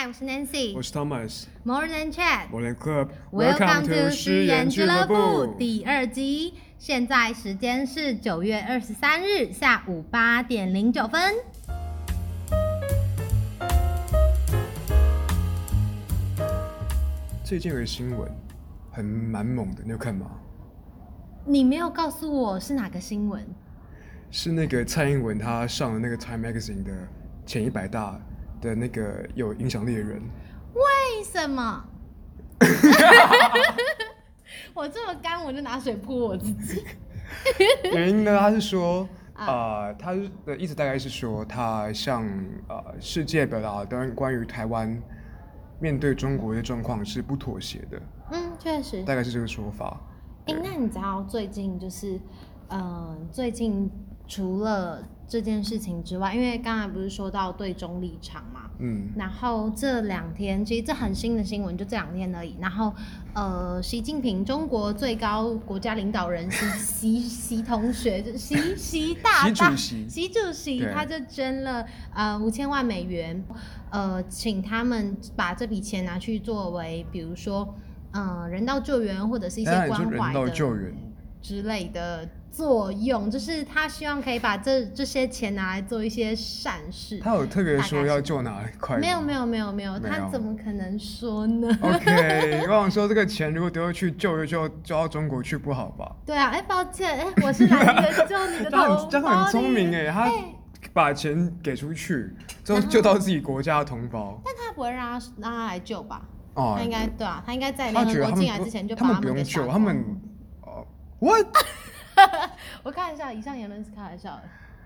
Hi， 我是 Nancy， 我是 Thomas。 More than chat， More than club。 Welcome to 诗言俱乐部第2集。现在时间是9月23日下午8点09分。 最近有个新闻蛮猛的，你有看吗？ 你没有告诉我是哪个新闻？ 是那个蔡英文她上了那个 Time Magazine 的前100大的那个有影响力的人。 为什么？我这么干，我就拿水泼我自己。 原因呢，他是说，他的意思大概是说，他向世界表达关于台湾面对中国的状况是不妥协的。 确实， 大概是这个说法。 那你知道最近就是，最近除了这件事情之外，因为刚才不是说到对中立场嘛，然后这2天其实这很新的新闻，就这2天而已。然后，习近平中国最高国家领导人习同学，就习主席，他就捐了5000万美元，请他们把这笔钱拿去作为，比如说人道救援或者是一些关怀的之类的作用，就是他希望可以把这些钱拿来做一些善事。 他有特别说要救哪一块？ 没有，他怎么可能说呢 ？OK， 我想说这个钱如果丢去救到中国去不好吧？ 对啊，抱歉，我是来救你的同胞。 这样很聪明他把钱给出去之后救到自己国家的同胞。 但他不会让他来救吧？他应该对啊，他应该在联合国进来之前就把他们不用救，他们what？ 我开玩笑，以上言论是开玩笑的。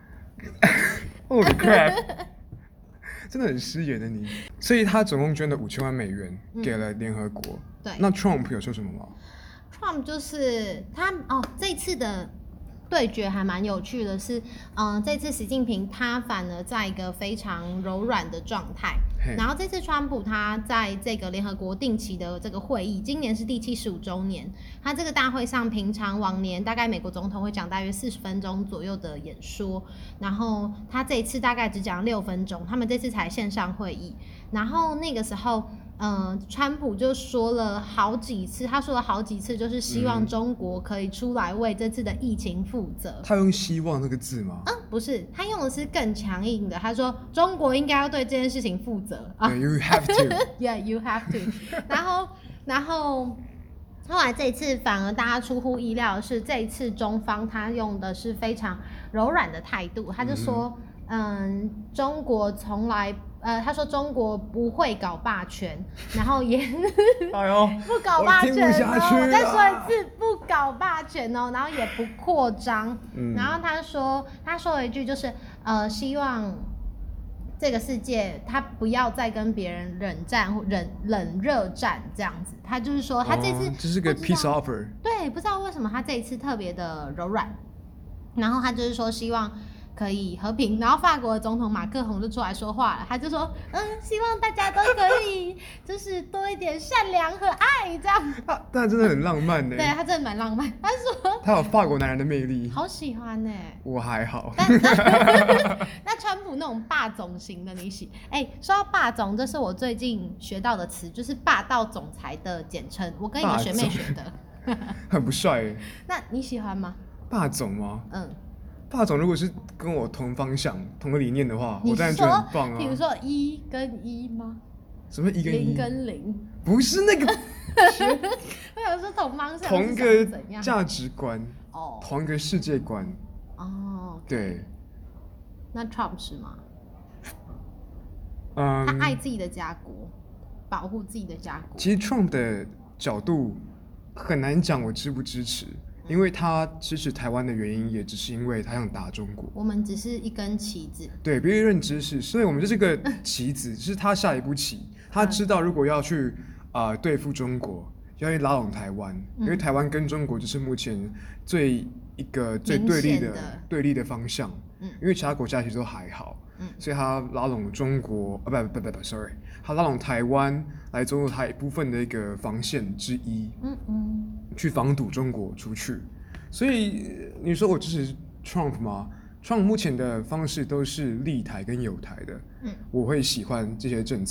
Holy crap！ 真的很失言的你。所以他总共捐了5000万美元给了联合国。 对。 那 Trump 有说什么吗？ Trump 就是他这次的对决还蛮有趣的是，这次习近平他反而在一个非常柔软的状态。然后这次川普他在这个联合国定期的这个会议，今年是第75周年，他这个大会上平常往年大概美国总统会讲大约40分钟左右的演说，然后他这一次大概只讲6分钟，他们这次才线上会议。然后那个时候川普就说了好几次，就是希望中国可以出来为这次的疫情负责。 他用希望这个字吗？ 不是，他用的是更强硬的，他说中国应该要对这件事情负责。 You have to. Yeah, you have to. 然后后来这一次反而大家出乎意料的是，这一次中方他用的是非常柔软的态度，他就说，中国从来。他说中国不会搞霸权，然后也不搞霸权我再说一次，不搞霸权然后也不扩张。然后他说了一句，就是希望这个世界他不要再跟别人冷热战这样子。他就是说他这次这是个 peace offer。 对，不知道为什么他这一次特别的柔软，然后他就是说希望可以和平。然后法国的总统马克宏就出来说话了，他就说希望大家都可以就是多一点善良和爱这样。 但真的很浪漫对，他真的蛮浪漫。他说他有法国男人的魅力， 好喜欢我还好。 那川普那种霸总型的你说到霸总，这是我最近学到的词，就是霸道总裁的简称，我跟一个学妹学的。 很不帅那你喜欢吗？ 霸总吗？霸总如果是跟我同方向同个理念的话，我当然觉得很棒啊。 比如说1跟1吗？ 什么1跟1？ 0跟0？ 不是那个。 我想说同方向， 同一个价值观，同一个世界观。对。 那 Trump 是吗？他爱自己的家国，保护自己的家国。 其实 Trump 的角度很难讲我支不支持。因为他支持台湾的原因，也只是因为他想打中国。 我们只是一根旗子。对， 别人认知是，所以我们就是个棋子，是他下一步棋。他知道如果要去对付中国，要去拉拢台湾，因为台湾跟中国就是目前最对立的方向。因为其他国家其实都还好。所以他拉拢中国，sorry， 他拉拢台湾来作为他一部分的一个防线之一。去防堵中国出去。所以你说我支持 Trump 吗？ Trump 目前的方式都是立台跟友台的。我会喜欢这些政策。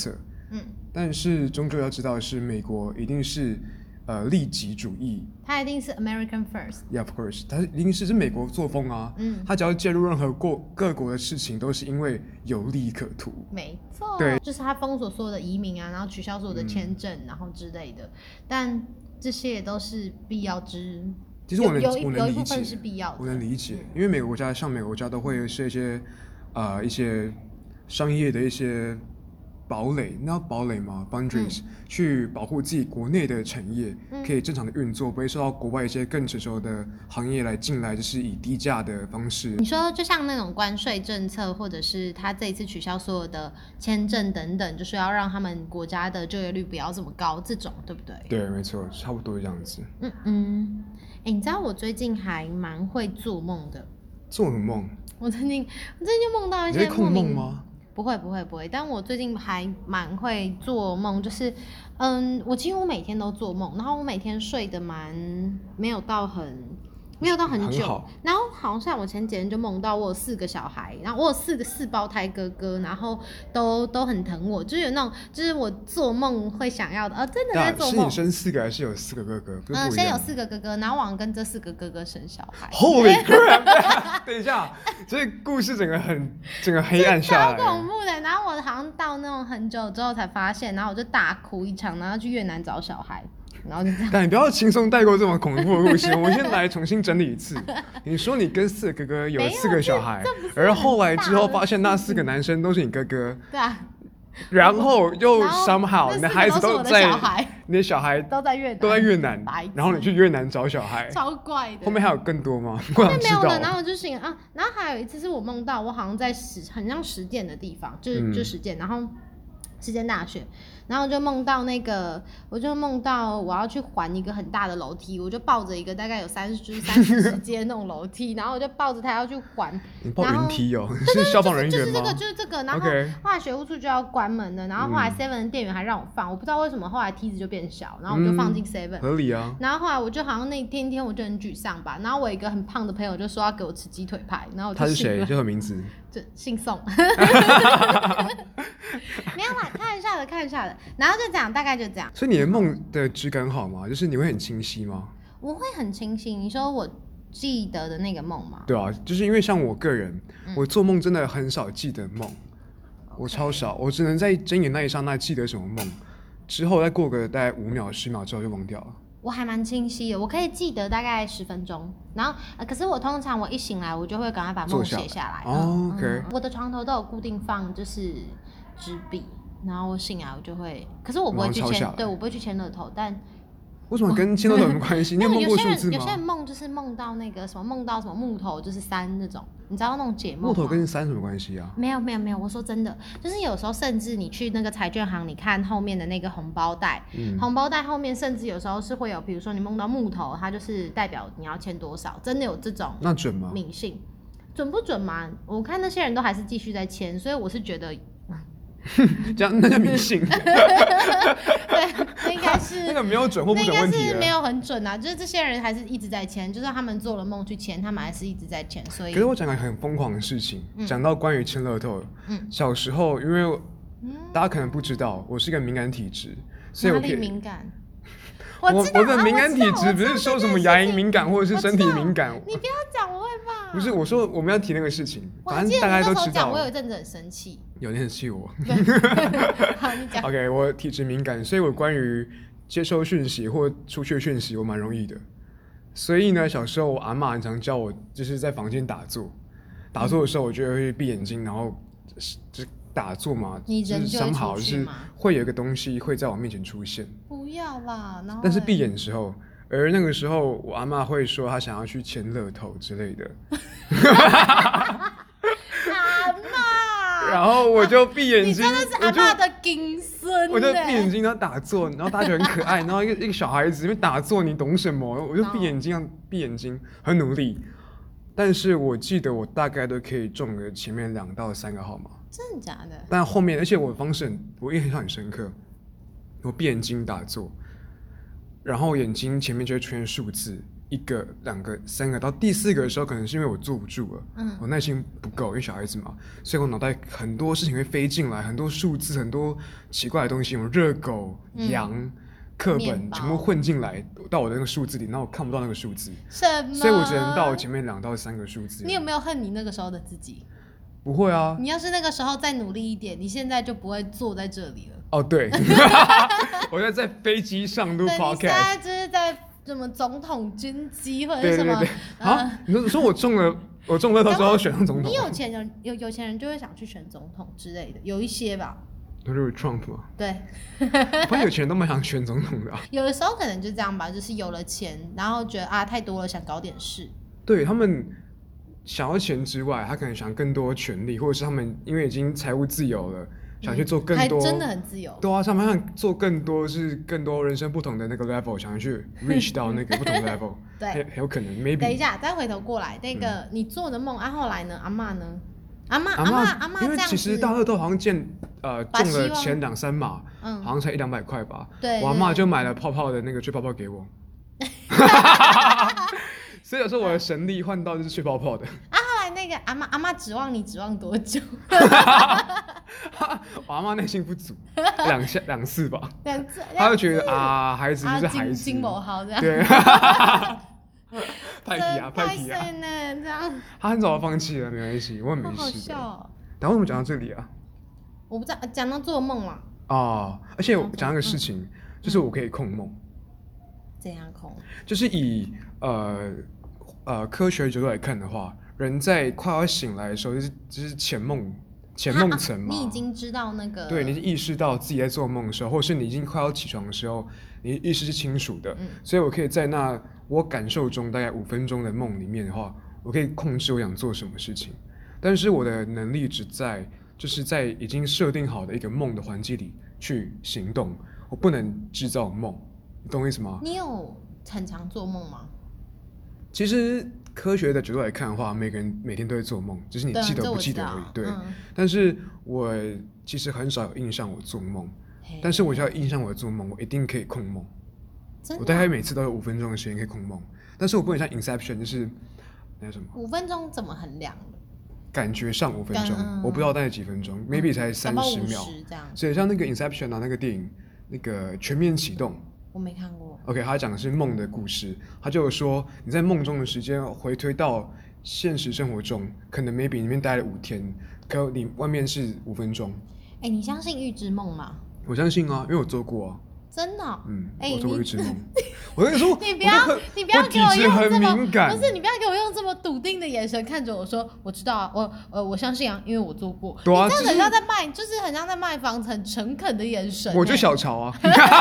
但是终究要知道是美国一定是利己主义， 他一定是 American first。 Yeah, of course， 他一定是美国作风啊。他只要介入任何各国的事情，都是因为有利可图。 没错， 对， 就是他封锁所有的移民啊，然后取消所有的签证，然后之类的。但这些也都是必要之。 其实我能有一部分是必要的， 我能理解，因为每个国家像美国国家都会设一些一些商业的一些堡垒，那堡垒嘛 ，boundaries，去保护自己国内的产业可以正常的运作，不会受到国外一些更成熟的行业来进来，就是以低价的方式。 你说就像那种关税政策，或者是他这一次取消所有的签证等等，就是要让他们国家的就业率不要这么高，这种对不对？ 对，没错，差不多这样子。 你知道我最近还蛮会做梦的。 做什么梦？ 我最近就梦到一些你会控梦吗？ 不会，但我最近还蛮会做梦，就是我几乎每天都做梦，然后我每天睡得没有到很久，然后好像我前几天就梦到我有4个小孩，然后我有4胞胎哥哥，然后都很疼我，就是有那种就是我做梦会想要的，真的在做梦。 是你生4个还是有4个哥哥？ 先有4个哥哥，然后我跟这4个哥哥生小孩。 Holy crap！ 等一下，这故事整个黑暗下来， 超恐怖的。然后我好像到那种很久之后才发现，然后我就大哭一场，然后去越南找小孩。然后就这样， 但你不要轻松带过这么恐怖的故事，我们先来重新整理一次。你说你跟4个哥哥有4个小孩，而后来之后发现那4个男生都是你哥哥， 对啊， 然后又 somehow 你的孩子都在，你的小孩都在越南， 然后你去越南找小孩， 超怪的。 后面还有更多吗？ 后面没有了，然后我就醒啊，然后还有一次是我梦到我好像在很像实践的地方，就实践，然后实践大学。然后我就梦到我要去环一个很大的楼梯，我就抱着一个大概有30阶那种楼梯，然后我就抱着它要去环。 你抱云梯哦？是消防人员吗？ 就是这个。然后后来学务处就要关门了，然后后来 Seven 的店员还让我放，我不知道为什么后来梯子就变小，然后我就放进 Seven。 合理啊。 然后后来我就好像那天我就很沮丧吧，然后我一个很胖的朋友就说要给我吃鸡腿排，然后我就他是谁？叫什么名字？ 就姓宋。没有啦，开玩笑的。然后就这样，大概就这样。 所以你的梦的质感好吗？就是你会很清晰吗？ 我会很清晰。你说我记得的那个梦吗？ 对啊，就是因为像我个人，我做梦真的很少记得梦，我超少，我只能在睁眼那一刹那记得什么梦，之后再过个大概5秒、10秒之后就忘掉了。 我还蛮清晰的，我可以记得大概10分钟，然后可是我通常我一醒来，我就会赶快把梦写下来。 OK。 我的床头都有固定放就是纸笔，然后我醒来我就会，可是我不会去签，对，我不会去签乐透，但为什么跟签乐透有什么关系？你有梦过数字吗？ 有些人梦就是梦到那个什么，梦到什么木头就是3那种，你知道那种解梦吗？ 木头跟3什么关系啊？ 没有，我说真的，就是有时候甚至你去那个彩券行，你看后面的那个红包袋，红包袋后面甚至有时候是会有，比如说你梦到木头，它就是代表你要签多少，真的有这种。 那准吗？ 迷信准不准嘛？我看那些人都还是继续在签，所以我是觉得。 这样那叫迷信。 对，应该是那个没有准或不准问题， 应该是没有很准啊。就是这些人还是一直在签，就是他们做了梦去签，他们还是一直在签。所以， 可是我讲个很疯狂的事情，讲到关于签乐透，小时候因为大家可能不知道，我是一个敏感体质，所以我可以哪里敏感？ 我的敏感体质不是说什么牙龈敏感或者是身体敏感。 你不要讲，我会怕。 不是，我说我们要提那个事情，反正大家都知道。 我有一阵子很生气。 有点很气我。 好，你讲。 OK， 我体质敏感，所以我关于接收讯息或出去的讯息，我蛮容易的。所以呢，小时候我阿嬷很常教我，就是在房间打坐。打坐的时候，我就会闭眼睛，然后就打坐嘛， 你人就会出去就是会有一个东西会在我面前出现。 不要啦，然后但是闭眼的时候，而那个时候我阿嬷会说她想要去签乐透之类的。 阿嬷， 然后我就闭眼睛， 你真的是阿嬷的金孙。 我就闭眼睛，然后打坐，然后大家觉得很可爱，然后一个小孩子因为打坐，你懂什么？我就闭眼睛，很努力。但是我记得我大概都可以中个前面2到3个号码。 真的假的？ 但后面，而且我的方式我印象很深刻，我闭眼睛打坐，然后眼睛前面就会出现数字， 一个、2个、3个，到第4个的时候，可能是因为我坐不住了，我耐心不够，因为小孩子嘛，所以我脑袋很多事情会飞进来，很多数字，很多奇怪的东西，有热狗、羊、课本全部混进来到我的那个数字里，然后我看不到那个数字， 什么？ 所以我只能到前面2到3个数字。 你有没有恨你那个时候的自己？ 不会啊， 你要是那个时候再努力一点，你现在就不会坐在这里了。 哦，对，我在飞机上录 podcast。 你现在就是在什么总统军机或者什么？ 对啊，你说我中了乐透之后选上总统？ 你有钱人就会想去选总统之类的，有一些吧。 就是 Trump 嘛。 对， 我发现有钱人都蛮想选总统的啊。 有的时候可能就这样吧，就是有了钱，然后觉得太多了，想搞点事。 对，他们想要钱之外，他可能想更多权利，或者是他们因为已经财务自由了，想去做更多， 还真的很自由。 对啊，他们想做更多人生不同的那个 level， 想要去 reach 到那个不同的 level。 对， 很有可能 maybe。 等一下，再回头过来，那个你做的梦后来呢？阿嬷呢？阿嬷因为其实大乐透好像中了前2-3码，好像才100-200块吧。 对， 我阿嬷就买了泡泡的那个吹泡泡给我。所以有时候我的神力换到就是吹泡泡的。 后来那个阿嬷指望你指望多久？ 我阿嬷耐心不足，2次吧。 2次， 她就觉得孩子就是孩子， 金某好这样。 对。派皮啊！ 这样。 他很早就放弃了，没关系，我也没事的。 好笑哦。 然后为什么讲到这里啊？ 我不知道，讲到做梦嘛。 而且我讲一个事情，就是我可以控梦。 怎样控？ 就是以科学角度来看的话，人在快要醒来的时候，就是前梦层嘛。 你已经知道那个。 对，你意识到自己在做梦的时候，或是你已经快要起床的时候，你意识是清楚的。所以我可以在我感受中大概5分钟的梦里面的话，我可以控制我想做什么事情。但是我的能力就是在已经设定好的一个梦的环境里去行动，我不能制造梦，你懂我意思吗？ 你有很常做梦吗？ 其实科学的角度来看的话，每个人每天都会做梦，只是你记得不记得而已。对，但是我其实很少有印象我做梦，但是我只要印象我做梦，我一定可以控梦。我大概每次都有5分钟的时间可以控梦，但是我不能像 Inception， 就是那什么 5分钟怎么衡量？ 感觉上5分钟，我不知道大概几分钟，maybe 才30秒这样。 所以像那个 Inception 那个电影，那个全面启动， 我没看过。 OK， 他讲的是梦的故事，他就有说你在梦中的时间回推到现实生活中，可能 maybe 里面待了5天，可你外面是5分钟。 你相信预知梦吗？ 我相信啊，因为我做过啊。 真的？ 我做过预知梦。我跟你说， 你不要给我用这么敏感， 不是你不要给我用这么笃定的眼神看着我说，我知道啊，我相信啊，因为我做过。 对啊， 你这样很像在卖，就是很像在卖房子，很诚恳的眼神。 我就小潮啊。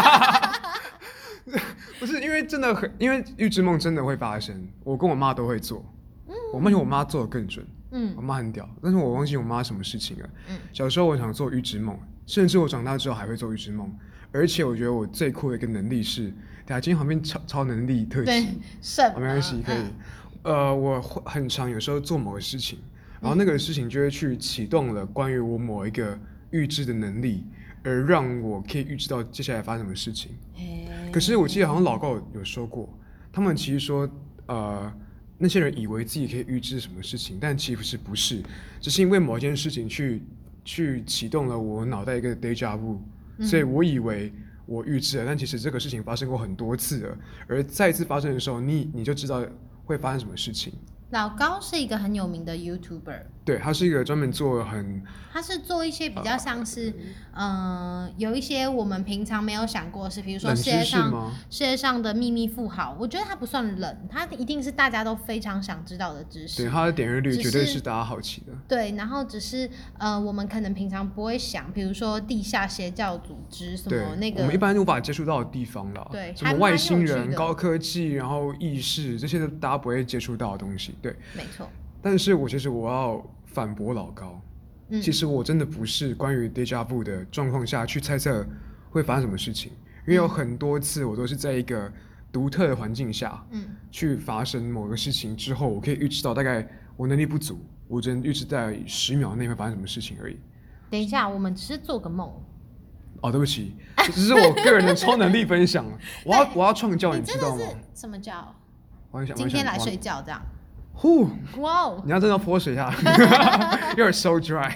不是因为真的因为预知梦真的会发生，我跟我妈都会做。我发现我妈做的更准。我妈很屌，但是我忘记我妈什么事情了。小时候我想做预知梦，甚至我长大之后还会做预知梦。而且我觉得我最酷的一个能力是，今天旁边超能力特辑，没关系，可以。我很常有时候做某个事情，然后那个事情就会去启动了关于我某一个预知的能力，而让我可以预知到接下来发生什么事情。可是我记得好像老高有说过，他们其实说，那些人以为自己可以预知什么事情，但其实不是，只是因为某一件事情去启动了我脑袋一个 déjà vu。所以我以为我预知了，但其实这个事情发生过很多次了，而再一次发生的时候，你就知道会发生什么事情。 老高是一个很有名的 YouTuber， 对，他是一个专门做他是做一些比较像是，有一些我们平常没有想过的事，比如说世界上的秘密富豪，我觉得他不算冷，他一定是大家都非常想知道的知识。 对，他的点阅率绝对是大家好奇的。 对，然后只是我们可能平常不会想，比如说地下邪教组织什么那个， 我们一般无法接触到的地方啦。 对， 什么外星人、高科技，然后意识这些都大家不会接触到的东西。对， 没错。 但是其实我要反驳老高，其实我真的不是关于 déjà vu 的状况下去猜测会发生什么事情，因为有很多次我都是在一个独特的环境下，去发生某个事情之后，我可以预知到大概我能力不足，我只能预知在10秒内会发生什么事情而已。 等一下，我们只是做个梦。 对不起，这是我个人的超能力分享。我要创教，你知道吗？ 什么教？ 今天来睡觉这样。 呼， 哇哦！ 你要真的要泼水下，有点 so dry。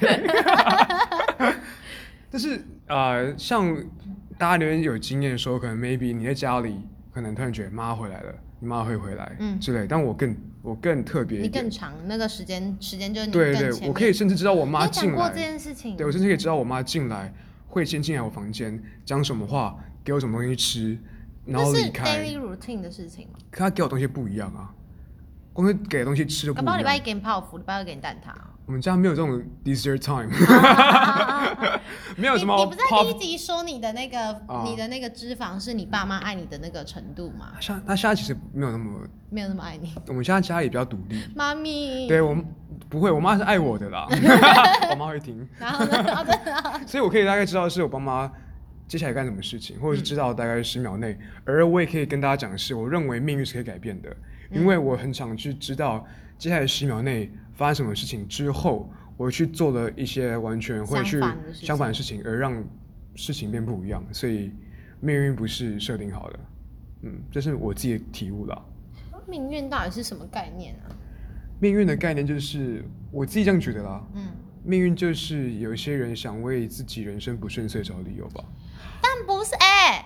但是像大家留言有经验的时候，可能 maybe 你在家里，可能突然觉得妈回来了，你妈会回来，之类。但我更特别一点， 你更长那个时间就是你对对，我可以甚至知道我妈进来。 你有讲过这件事情？ 对，我甚至可以知道我妈进来会先进来我房间，讲什么话，给我什么东西吃，然后离开。 这是 daily routine 的事情吗？ 可她给我东西不一样啊。光是给的东西吃就不一样。 搞不好礼拜一给你泡芙，礼拜二给你蛋挞。 我们家没有这种 dessert time，没有什么。 你不是在第一集说你的那个脂肪是你爸妈爱你的那个程度吗？ 他现在其实没有那么爱你。 我们现在家里比较独立。 妈咪。 对，我们不会，我妈是爱我的啦。我妈会听。 然后呢？ 所以我可以大概知道是我爸妈接下来干什么事情，或者是知道大概10秒内。而我也可以跟大家讲的是，我认为命运是可以改变的。因为我很常去知道接下来10秒内发生什么事情之后，我去做了一些完全会去相反的事情，而让事情变不一样。所以命运不是设定好的，这是我自己的体悟啦。 命运到底是什么概念啊？ 命运的概念就是我自己这样觉得啦。命运就是有一些人想为自己人生不顺遂找理由吧。 但不是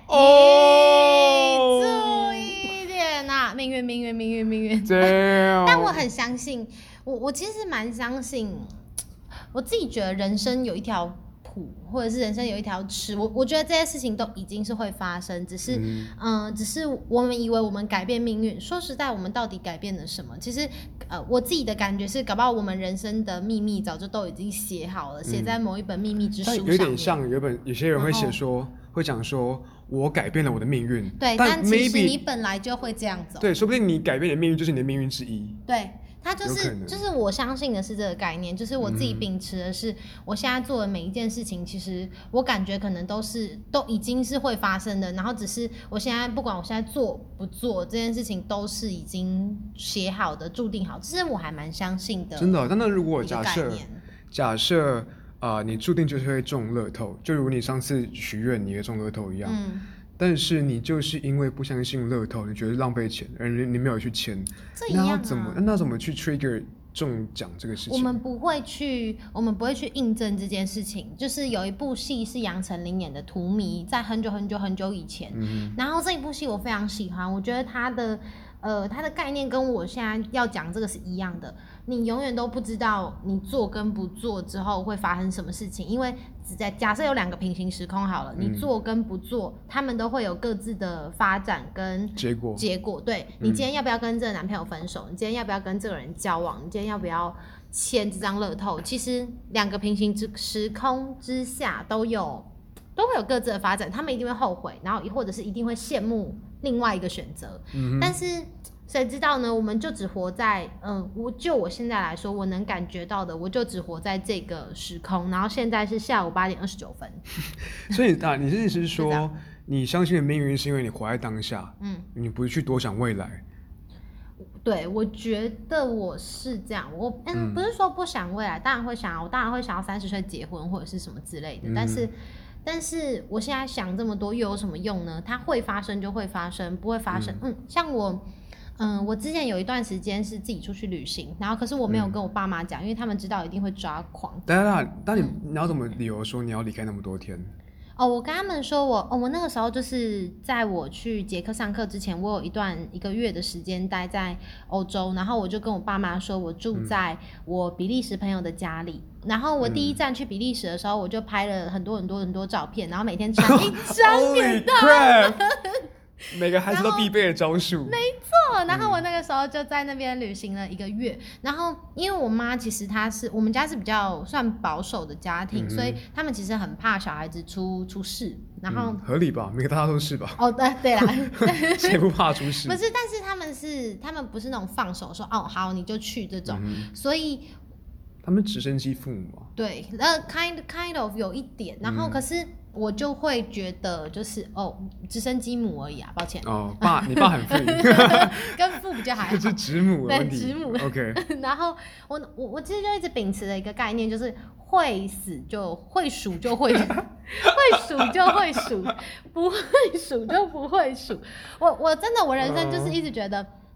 注意一点啊！命运。但我很相信，我其实蛮相信，我自己觉得人生有一条谱，或者是人生有一条尺，我觉得这些事情都已经是会发生，只是我们以为我们改变命运，说实在，我们到底改变了什么？其实我自己的感觉是，搞不好我们人生的秘密早就都已经写好了，写在某一本秘密之书上面。 有点像有些人会讲说，我改变了我的命运。 对，但其实你本来就会这样走。 对，说不定你改变的命运就是你的命运之一。 对。它就是我相信的是这个概念，就是我自己秉持的是，我现在做的每一件事情，其实我感觉可能都已经是会发生的，然后只是我现在不管我现在做不做这件事情，都是已经写好的、注定好，这是我还蛮相信的。 真的，但那如果假设你注定就是会中乐透，就如你上次许愿你会中乐透一样。但是你就是因为不相信乐透，你觉得浪费钱，而你没有去签， 这一样啊？ 那怎么去 trigger 中奖这个事情？ 我们不会去印证这件事情。就是有一部戏是杨丞琳演的《荼蘼》，在很久以前。然后这一部戏我非常喜欢，我觉得它的概念跟我现在要讲这个是一样的。你永远都不知道你做跟不做之后会发生什么事情，因为假设有2个平行时空好了，你做跟不做，他们都会有各自的发展跟结果。对，你今天要不要跟这个男朋友分手？你今天要不要跟这个人交往？你今天要不要签这张乐透？其实2个平行时空之下都会有各自的发展，他们一定会后悔，然后或者是一定会羡慕另外一个选择。但是谁知道呢？我们就只活在我现在来说，我能感觉到的，我就只活在这个时空。然后现在是下午8点29分。 所以你的意思是说，你相信的命运是因为你活在当下，你不是去多想未来。 对，我觉得我是这样。我不是说不想未来，当然会想，我当然会想要30岁结婚或者是什么之类的。但是我现在想这么多又有什么用呢？它会发生就会发生，不会发生。像我之前有一段时间是自己出去旅行，然后可是我没有跟我爸妈讲，因为他们知道一定会抓狂。 但你要怎么理由说你要离开那么多天？ 我跟他们说我那个时候就是在我去捷克上课之前，我有1个月的时间待在欧洲，然后我就跟我爸妈说我住在我比利时朋友的家里。然后我第一站去比利时的时候，我就拍了很多照片，然后每天传一张给他们。 每个孩子都必备的招数。 没错，然后我那个时候就在那边旅行了1个月。然后因为我妈其实我们家是比较算保守的家庭，所以他们其实很怕小孩子出事。然后合理吧？每个大家都是吧？ 对啦， 谁不怕出事？ 不是，但是他们不是那种放手说好你就去这种，所以他们直升机父母嘛。 对，kind of 有一点。然后可是我就会觉得就是直升机母而已啊，抱歉。 你爸很 free， 跟父比较还好。 是直母的问题。 对，直母。 OK。 然后我其实就一直秉持的一个概念，就是会死就会数就会数，会数就会数，不会数就不会数。我真的我人生就是一直觉得，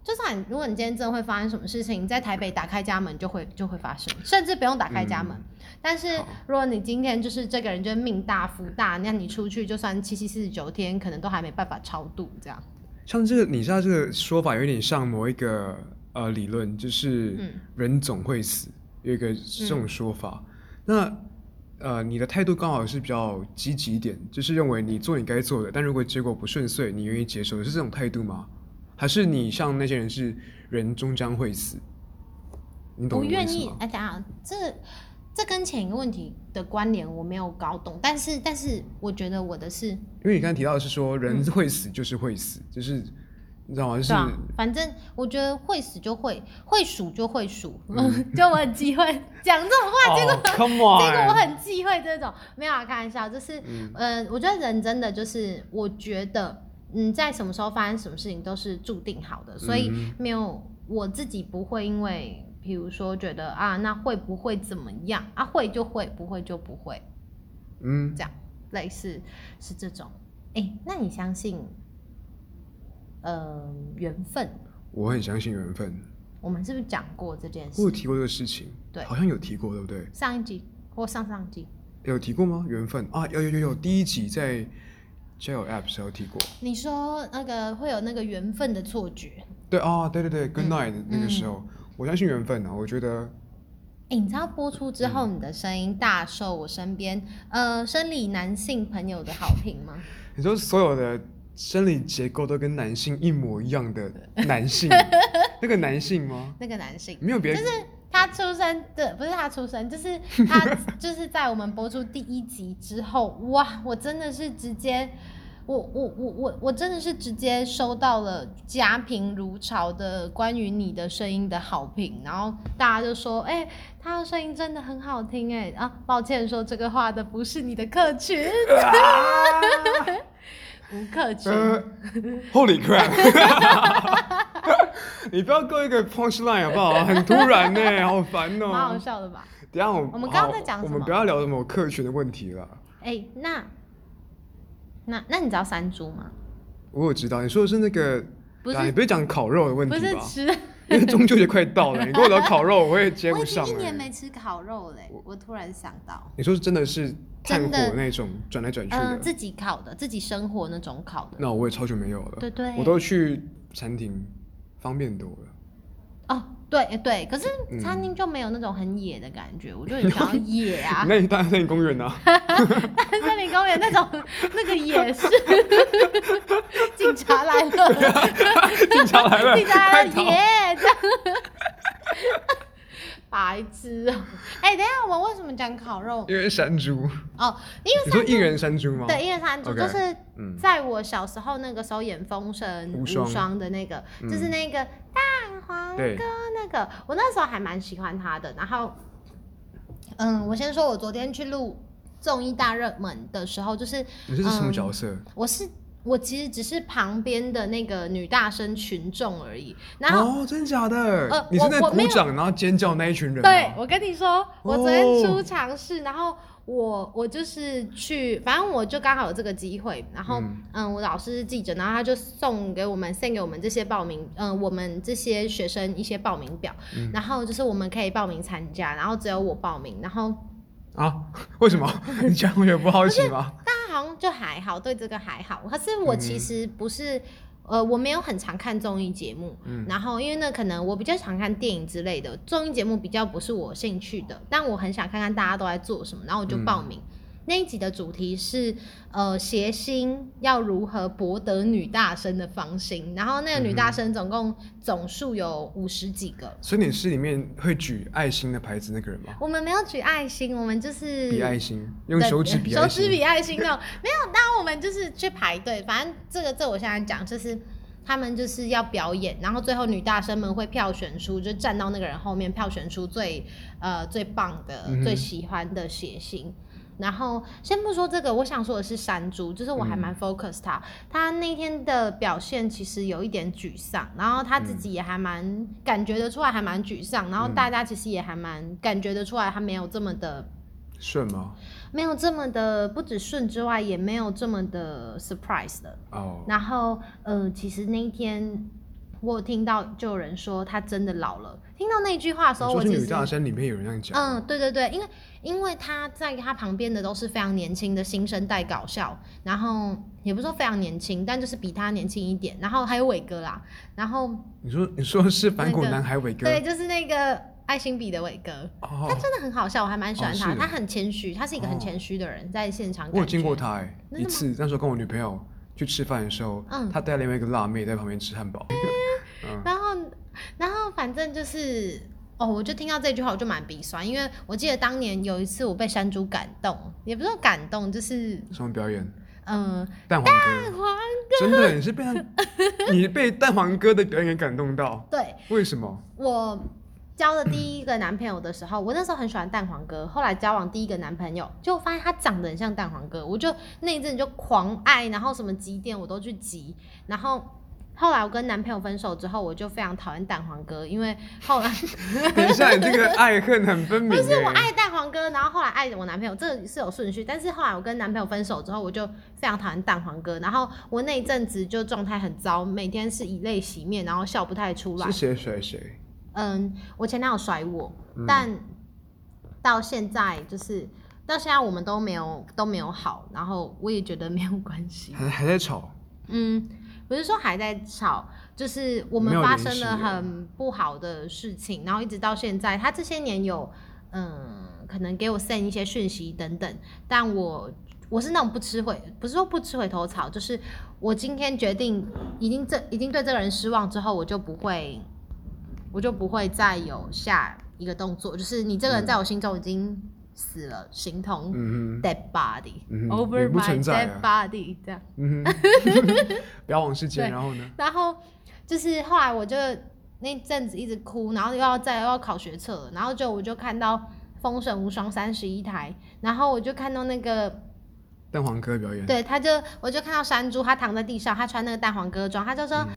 就算如果你今天真的会发生什么事情，你在台北打开家门就会发生，甚至不用打开家门。但是如果你今天就是这个人就是命大福大，那你出去就算7749天，可能都还没办法超度这样。 像这个，你知道这个说法有点像某一个理论，就是人总会死，有一个这种说法。那你的态度刚好是比较积极一点，就是认为你做你该做的，但如果结果不顺遂，你愿意接受，是这种态度吗？还是你像那些人是人终将会死？你懂我的意思吗？ 不愿意。等一下，这跟前一个问题的关联我没有搞懂，但是我觉得我的是，因为你刚才提到的是说人会死就是会死，就是你知道吗？就是反正我觉得会死就会数就会数，就我很忌讳讲这种话，结果我很忌讳这种，没有开玩笑，就是我觉得人真的就是我觉得在什么时候发生什么事情都是注定好的，所以没有我自己不会因为比如说觉得那会不会怎么样会就会，不会就不会，这样类似是这种。那你相信缘分？ 我很相信缘分。 我们是不是讲过这件事？ 我有提过这个事情， 对， 好像有提过，对不对？ 上一集或上集有提过吗？缘分有，第一集在交友 App 时候提过。 你说那个会有那个缘分的错觉？ 对对 ，Good night 那个时候。我相信缘分我觉得。 你知道播出之后，你的声音大受我身边生理男性朋友的好评吗？ 你说所有的生理结构都跟男性一模一样的男性，那个男性吗？ 那个男性没有别的， 就是他出生的，不是他出生，就是他就是在我们播出第1集之后，哇，我真的是直接。我真的是直接收到了家贫如潮的关于你的声音的好评，然后大家就说，他的声音真的很好听，抱歉说这个话的不是你的客群，无客群 ，Holy crap！ 你不要给我一个 punchline 好不好？很突然好烦哦， 蛮好笑的吧？ 等一下我们刚刚在讲什么？ 我们不要聊什么客群的问题了。 那你知道山猪吗？ 我有知道，你说的是那个，你不是讲烤肉的问题吧？ 不是吃， 因为中秋节快到了，你跟我聊烤肉，我会接不上。 我已经1年没吃烤肉了，我突然想到。 你说是真的是炭火那种转来转去的？ 自己烤的，自己生火那种烤的。 那我也超久没有了。 对， 我都去餐厅，方便多了。 对，可是餐厅就没有那种很野的感觉，我就很想要野啊。 那你大安森林公园啊？ 大安森林公园那个野是，警察来了， 警察来了， 耶，这样，白痴哦。等一下，我们为什么讲烤肉？ 因为山猪。 因为你说一人山猪吗？ 对，一人山猪就是在我小时候那个时候演《封神无双》的那个，就是那个蛋黄哥那个，我那时候还蛮喜欢他的。然后，我先说，我昨天去录综艺大热门的时候，就是你是什么角色？ 我其实只是旁边的那个女大生群众而已。然后真假的？你是在鼓掌然后尖叫那一群人吗？ 对，我跟你说，我昨天出场试，然后我就是去，反正我就刚好有这个机会，然后我老师是记者，然后他就send 给我们这些报名，我们这些学生一些报名表，然后就是我们可以报名参加，然后只有我报名，然后为什么？你家同学不好奇吗？ 大家好像就还好，对这个还好，可是我其实不是。我没有很常看综艺节目，然后因为呢，可能我比较常看电影之类的，综艺节目比较不是我兴趣的，但我很想看看大家都在做什么，然后我就报名。那一集的主题是谐星要如何博得女大生的芳心，然后那个女大生总数有50几个。所以你是里面会举爱心的牌子那个人吗？ 我们没有举爱心，我们就是比爱心，用手指比爱心。 手指比爱心哦，没有，那我们就是去排队，反正这我现在讲就是。他们就是要表演，然后最后女大生们会票选出，就站到那个人后面票选出最棒的、最喜欢的谐星。然后先不说这个，我想说的是山猪，就是我还蛮 focus 他那天的表现其实有一点沮丧，然后他自己也还蛮感觉得出来还蛮沮丧，然后大家其实也还蛮感觉得出来他没有这么的顺吗？ 没有这么的，不止顺之外，也没有这么的 surprise 的。然后其实那一天我有听到就有人说他真的老了。听到那句话的时候，我其实女大生里面有人这样讲。 对对对，因为他在他旁边的都是非常年轻的新生代搞笑，然后也不是说非常年轻，但就是比他年轻一点，然后还有伟哥啦，然后你说是反骨男孩伟哥？ 对，就是那个爱心笔的伟哥，他真的很好笑，我还蛮喜欢他，他很谦虚，他是一个很谦虚的人，在现场我有见过他一次，那时候跟我女朋友去吃饭的时候，他带了另外一个辣妹在旁边吃汉堡， 然后反正就是我就听到这句话我就蛮鼻酸，因为我记得当年有一次我被山猪感动，也不是说感动，就是什么表演？ 蛋黄哥， 真的你被蛋黄哥的表演给感动到？ 对， 为什么？ 我交了第一个男朋友的时候，我那时候很喜欢蛋黄哥，后来交往第一个男朋友，就发现他长得很像蛋黄哥，我就那一阵就狂爱，然后什么集点我都去集，然后来我跟男朋友分手之后，我就非常讨厌蛋黄哥，因为后来等一下，你这个爱恨很分明。 不是我爱蛋黄哥，然后后来爱我男朋友，这是有顺序。但是后来我跟男朋友分手之后，我就非常讨厌蛋黄哥，然后我那一阵子就状态很糟，每天是以泪洗面，然后笑不太出来。 是谁甩谁？ 我前男友甩我，但到现在我们都没有好，然后我也觉得没有关系， 还在吵。 不是说还在吵，就是我们发生了很不好的事情，然后一直到现在，他这些年有可能给我 send 一些讯息等等，但我是那种不是说不吃回头草，就是我今天决定已经对这个人失望之后，我就不会再有下一个动作，就是你这个人在我心中已经死了，形同 dead body、over my dead body 这样。 不要往事间，然后呢？ 然后就是后来我就那阵子一直哭，然后又要考学测了，然后我就看到《封神无双》31台，然后我就看到那个蛋黄哥表演， 对，我就看到山猪，他躺在地上，他穿那个蛋黄哥装，他就说、好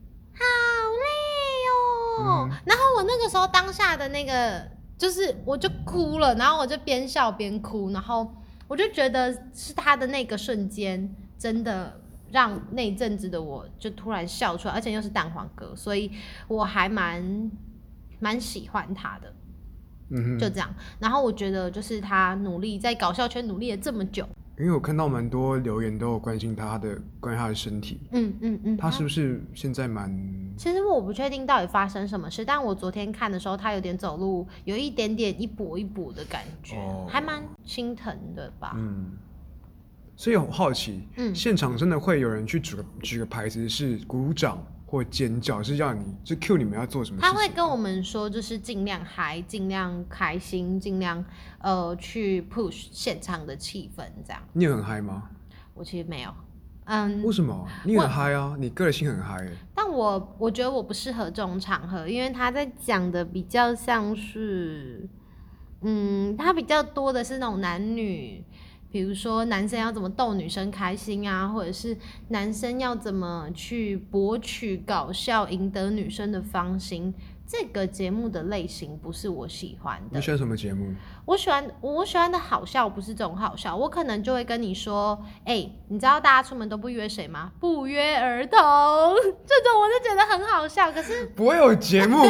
累哦、然后我那个时候当下的那个就是我就哭了，然后我就边笑边哭，然后我就觉得是他的那个瞬间真的让那一阵子的我就突然笑出来，而且又是蛋黄哥，所以我还蛮喜欢他的，就这样。然后我觉得就是他在搞笑圈努力了这么久， 因为我看到蛮多留言都有关心关于他的身体，他是不是现在其实我不确定到底发生什么事，但我昨天看的时候，他有点走路有一点点一跛一跛的感觉，还蛮心疼的吧。 所以我好奇，现场真的会有人去举个牌子是鼓掌或尖叫，是要就 cue 你们要做什么事情？ 他会跟我们说，就是尽量嗨，尽量开心，尽量去 push 现场的气氛，这样。 你有很嗨吗？ 我其实没有。 为什么？你很嗨啊，你个性很嗨。 但我觉得我不适合这种场合，因为他在讲的比较像是，他比较多的是那种男女。比如说男生要怎么逗女生开心啊，或者是男生要怎么去博取搞笑赢得女生的芳心，这个节目的类型不是我喜欢的。 你喜欢什么节目？ 我喜欢的好笑不是这种好笑，我可能就会跟你说，你知道大家出门都不约谁吗？不约而同，这种我就觉得很好笑。可是不会有节目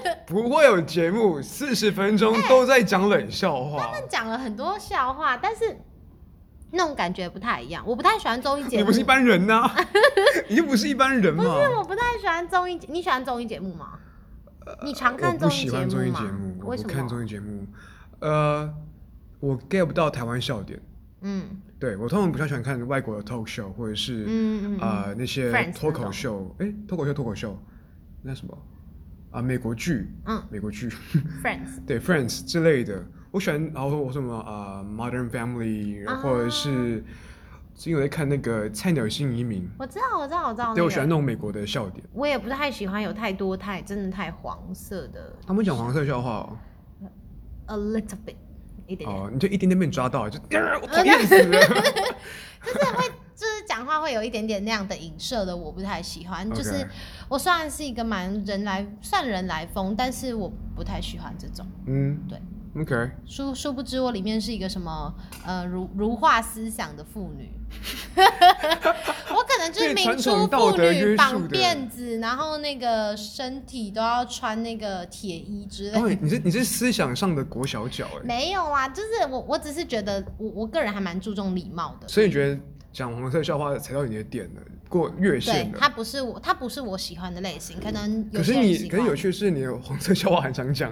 ，40分钟都在讲冷笑话。 他们讲了很多笑话，但是那种感觉不太一样，我不太喜欢综艺节目。 你不是一般人啊，你又不是一般人嘛。 不是，我不太喜欢综艺。你喜欢综艺节目吗？你常看综艺节目吗？ 我不喜欢综艺节目，我不看综艺节目。我 get 不到台湾笑点。对，我通常比较喜欢看外国的 talk show 或者是那些脱口秀。脱口秀，那什么美国剧 Friends 对 Friends 之类的。我喜欢，然后我什么Modern Family， 然后或者是因为我在看那个菜鸟新移民， 我知道。 对，我喜欢那种美国的笑点。 我也不太喜欢有真的太黄色的。 他们讲黄色笑话 ，a little bit， 一点点。 你就一点点被你抓到，我讨厌死了。 就是讲话会有一点点那样的影射的，我不太喜欢。就是我虽然是一个算人来疯，但是我不太喜欢这种。对。 OK， 殊不知我里面是一个什么儒化思想的妇女，我可能就是是民初妇女绑辫子，然后那个身体都要穿那个铁衣之类的。 你是思想上的裹小脚没有啊，就是我只是觉得我个人还蛮注重礼貌的。 所以你觉得讲黄色笑话踩到你的点了，过越线了。 对，它不是我喜欢的类型，可能有些人喜欢。可是有趣的是，你的黄色笑话很常讲。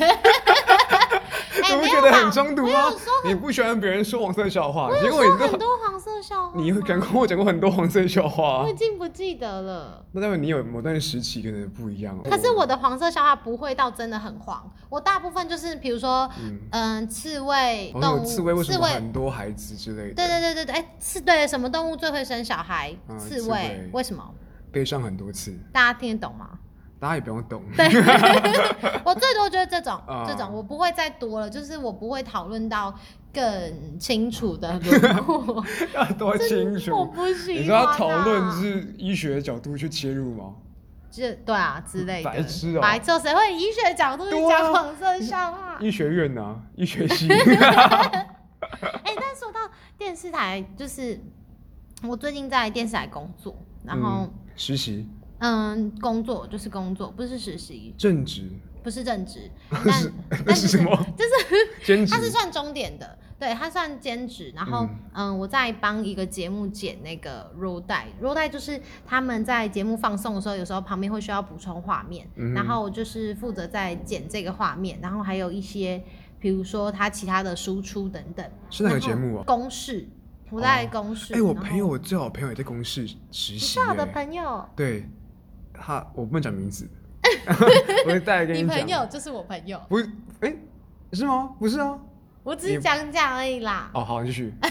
你不觉得很冲突吗？你不喜欢别人说黄色笑话，结果你说很多黄色笑话。 你跟我讲过很多黄色笑话， 我已经不记得了。 那代表你有某段时期可能不一样。 可是我的黄色笑话不会到真的很黄，我大部分就是比如说，刺猬动物， 刺猬为什么很多孩子之类的？ 对，对，什么动物最会生小孩？刺猬为什么？ 背上很多次。 大家听得懂吗？ 大家也不用懂。 对，我最多就是这种，我不会再多了，就是我不会讨论到更清楚的轮廓。 要多清楚？ 我不喜欢。 你知道讨论是医学的角度去切入吗？ 对啊之类的。 白痴哦！ 白痴，谁会以医学的角度去讲黄色笑话？ 医学院啊，医学系。 但说到电视台，就是我最近在电视台工作，然后实习。 工作就是工作，不是实习。 正职不是正职， 但是什么？ 就是兼职， 它是算钟点的，对，它算兼职。然后我在帮一个节目剪那个 roll 带就是他们在节目放送的时候，有时候旁边会需要补充画面，然后我就是负责在剪这个画面，然后还有一些比如说他其他的输出等等。 是哪个节目啊？ 公视，我在公视。 我最好的朋友也在公视实习。 最好的朋友。 对。我不能讲名字，我会带来跟你讲。 你朋友就是我朋友， 不是？是吗？不是啊， 我只是讲而已啦。 好，继续。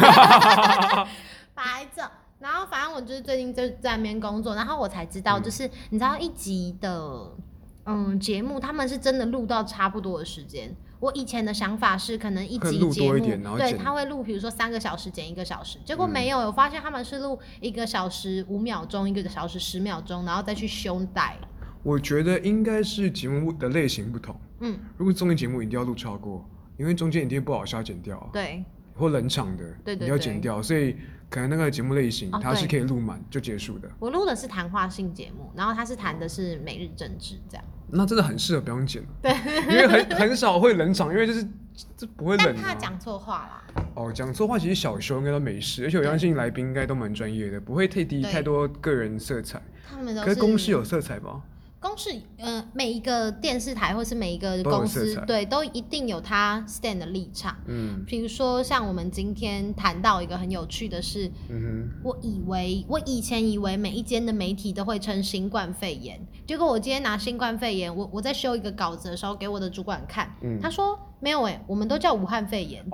白着，然后反正我就是最近就在那边工作，然后我才知道，就是你知道一集的节目，他们是真的录到差不多的时间。我以前的想法是，可能一集节目，对，他会录，比如说3个小时剪1个小时，结果没有，我发现他们是录1个小时5秒钟，1个小时10秒钟，然后再去修带。 我觉得应该是节目的类型不同，如果综艺节目一定要录超过，因为中间一定不好笑剪掉，对，或冷场的，对，你要剪掉，所以可能那个节目类型它是可以录满就结束的。 我录的是谈话性节目，然后他是谈的是每日政治这样。 那真的很适合不用剪，对，因为很少会冷场，因为这不会冷， 但怕讲错话啦。 讲错话其实小修应该都没事，而且我相信来宾应该都蛮专业的，不会太多个人色彩。 他们都是。 可是公司有色彩吗？ 公视每一个电视台或是每一个公司，对，都一定有他 stand 的立场。比如说像我们今天谈到一个很有趣的是，我以前以为每一间的媒体都会称新冠肺炎，结果我今天拿新冠肺炎，我在修一个稿子的时候给我的主管看，他说没有我们都叫武汉肺炎。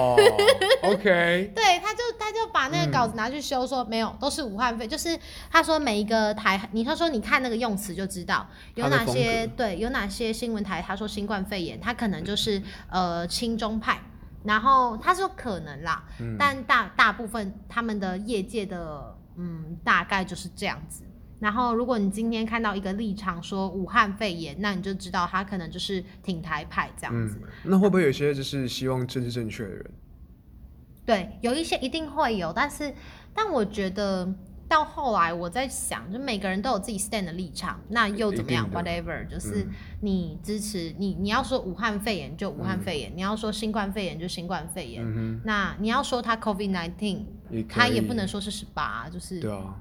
OK。 对，他就把那个稿子拿去修，说没有，都是武汉肺，就是他说每一个台，他说你看那个用词就知道有哪些新闻台，他说新冠肺炎，他可能就是亲中派，然后他说可能啦，但大部分他们的业界的大概就是这样子。然后如果你今天看到一个立场说武汉肺炎，那你就知道他可能就是挺台派这样子。 那会不会有些就是希望政治正确的人？ 对，有一些一定会有，但我觉得到后来我在想，就每个人都有自己 stand 的立场，那又怎么样 ？whatever， 就是你支持你要说武汉肺炎就武汉肺炎，你要说新冠肺炎就新冠肺炎，那你要说它 COVID-19， 它也不能说是18，就是对啊，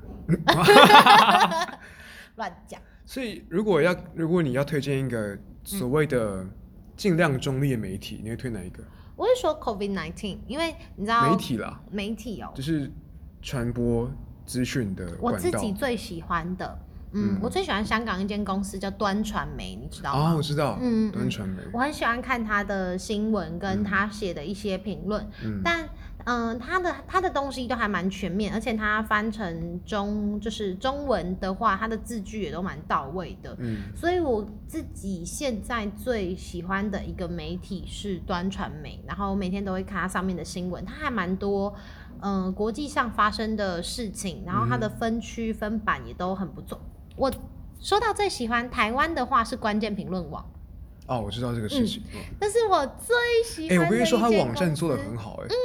乱讲。 所以如果你要推荐一个所谓的尽量中立的媒体，你会推哪一个？ 我会说 COVID-19， 因为你知道媒体就是传播资讯的管道。 我自己最喜欢的，我最喜欢香港一间公司叫端传媒，你知道吗？ 我知道，端传媒。 我很喜欢看他的新闻跟他写的一些评论，但他的东西都还蛮全面，而且他翻成就是中文的话，他的字句也都蛮到位的。所以我自己现在最喜欢的一个媒体是端传媒，然后每天都会看它上面的新闻，它还蛮多国际上发生的事情，然后它的分区分版也都很不错。我说到最喜欢台湾的话是关键评论网。 我知道这个事情。 但是我最喜欢的我跟你说，他网站做得很好。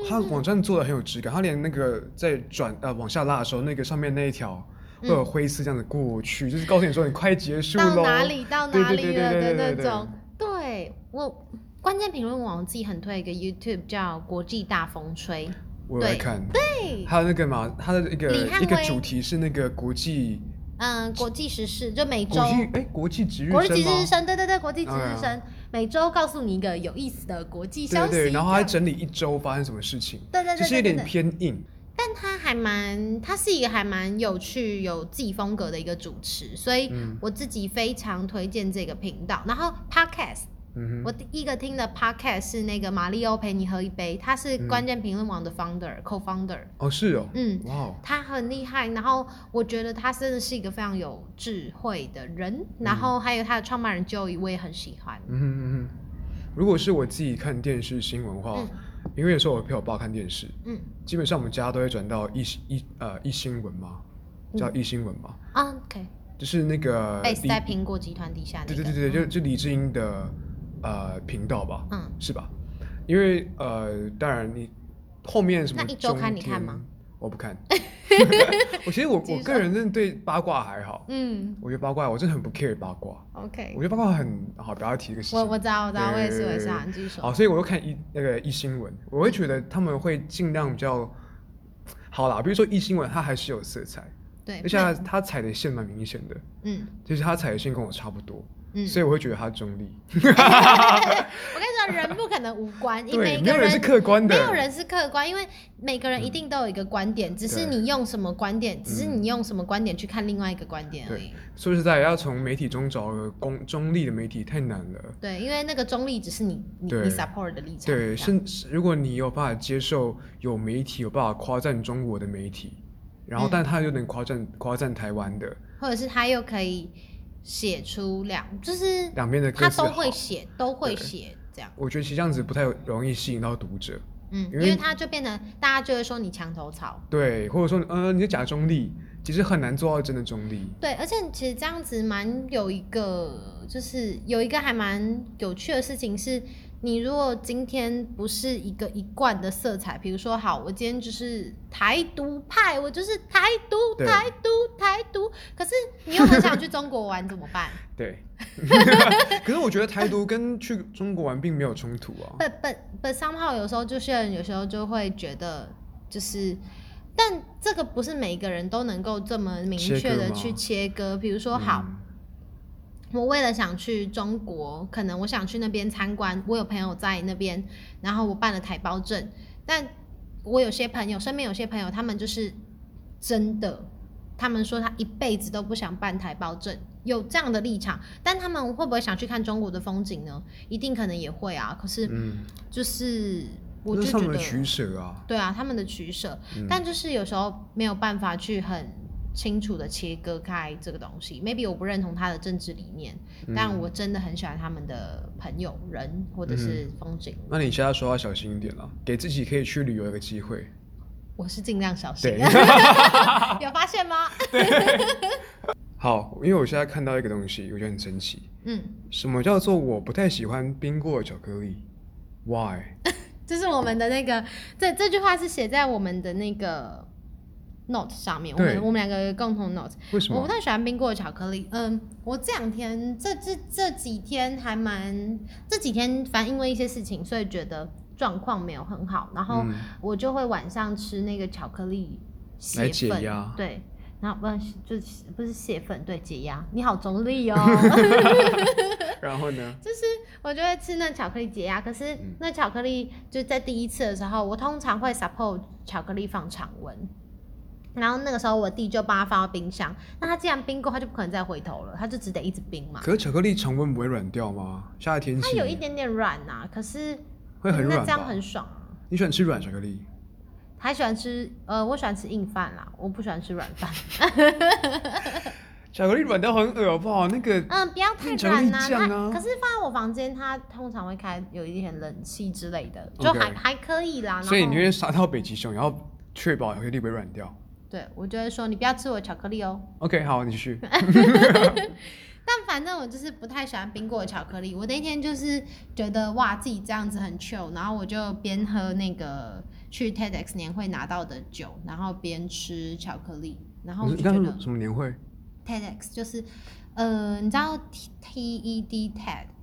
它网站做的很有质感，它连那个在往下拉的时候，那个上面那一条会有灰丝这样子过去，就是告诉你说你快结束咯， 到哪里了的那种。 对， 我关键评论网我自己很推一个 YouTube 叫国际大风吹， 我有在看。 对， 还有那个嘛，它的一个主题是那个国际时事，就每周国际值日生， 对，国际值日生，每周告诉你一个有意思的国际消息， 对，然后还整理一周发生什么事情， 对， 就是有点偏硬。 但他是一个还蛮有趣、有自己风格的一个主持，所以我自己非常推荐这个频道。然后 Podcast，我第一个听的 Podcast 是那个马里欧陪你喝一杯，他是关键评论网的 co-founder。 哦，是哦， 哇，他很厉害。然后我觉得他真的是一个非常有智慧的人。然后还有他的创办人 Joey， 我也很喜欢。 如果是我自己看电视新闻的话，因为有时候我陪我爸看电视，基本上我们家都会转到一新闻嘛，叫一新闻嘛。 OK， 就是那个 base 在苹果集团底下那个。 对，就李智英的频道吧，是吧？因为当然你后面什么那一周刊你看吗？ 我不看。其实我个人真的对八卦还好，我觉得八卦我真的很不 care 八卦。 OK， 我觉得八卦很好，不要提这个事情。 我知道，我也是，你继续说。 好，所以我又看那个一新闻，我会觉得他们会尽量比较好啦。比如说一新闻，它还是有色彩， 对， 而且它踩的线蛮明显的，就是它踩的线跟我差不多。所以我会觉得他中立。 我跟你说，人不可能无关，因为没有人是客观的， 没有人是客观，因为每个人一定都有一个观点，只是你用什么观点，去看另外一个观点而已。 说实在，要从媒体中找个中立的媒体太难了。 对，因为那个中立只是你 support 的立场。 对，如果你有办法接受有媒体有办法夸赞中国的媒体，然后但他又能夸赞台湾的， 或者是他又可以写出就是两边的歌词， 他都会写这样。 我觉得其实这样子不太容易吸引到读者， 因为他就变成大家就会说你墙头草， 对，或者说你是假中立，其实很难做到真的中立。 对，而且其实这样子有一个还蛮有趣的事情是，你如果今天不是一贯的色彩，比如说好，我今天就是台独派，我就是台独，可是你又很想去中国玩怎么办？ 对，可是我觉得台独跟去中国玩并没有冲突啊。 But somehow 有时候有时候就会觉得就是，但这个不是每一个人都能够这么明确的去切割。比如说好。我为了想去中国，可能我想去那边参观，我有朋友在那边，然后我办了台胞证。但我身边有些朋友，他们就是真的，他们说他一辈子都不想办台胞证，有这样的立场。但他们会不会想去看中国的风景呢？一定可能也会啊。可是，就是我就觉得， 这是他们的取舍啊。 对啊，他们的取舍。但就是有时候没有办法去很清楚的切割开这个东西。 maybe 我不认同他的政治理念，但我真的很喜欢他们的朋友人或者是风景。 那你现在说要小心一点啦，给自己可以去旅游一个机会。 我是尽量小心。有发现吗？ 好，因为我现在看到一个东西，我觉得很神奇。什么叫做我不太喜欢冰过的巧克力 ？Why？ 这是我们的那个，这句话是写在我们的那个 note 上面，我们两个共同 note。 为什么？ 我不太喜欢冰过的巧克力。我这两天这几天这几天反正因为一些事情，所以觉得状况没有很好，然后我就会晚上吃那个巧克力蟹粉来解压。 对，然后不是蟹粉，对，解压。你好中立哦。 然后呢？ 就是我就会吃那巧克力解压，可是那巧克力就在第一次的时候，我通常会 support 巧克力放常温。然后那个时候我弟就把它放到冰箱，那他既然冰过，他就不可能再回头了，他就只得一直冰嘛。 可是巧克力常温不会软掉吗？夏天气它有一点点软啊，可是会很软吧， 那这样很爽啊。 你喜欢吃软巧克力？ 还喜欢吃我喜欢吃硬饭啦，我不喜欢吃软饭。 巧克力软掉很恶，好不好？那个不要太软啊。 可是放在我房间，它通常会有一点冷气之类的，就还可以啦。 所以你会杀到北极熊，然后确保巧克力不会软掉。 对，我就会说你不要吃我巧克力哦。 OK， 好，你继续。 但反正我就是不太喜欢冰过的巧克力。我那天就是觉得哇，自己这样子很 chill， 然后我就边喝那个去 TEDx 年会拿到的酒，然后边吃巧克力，然后我就觉得什么年会 TEDx 就是你知道 TED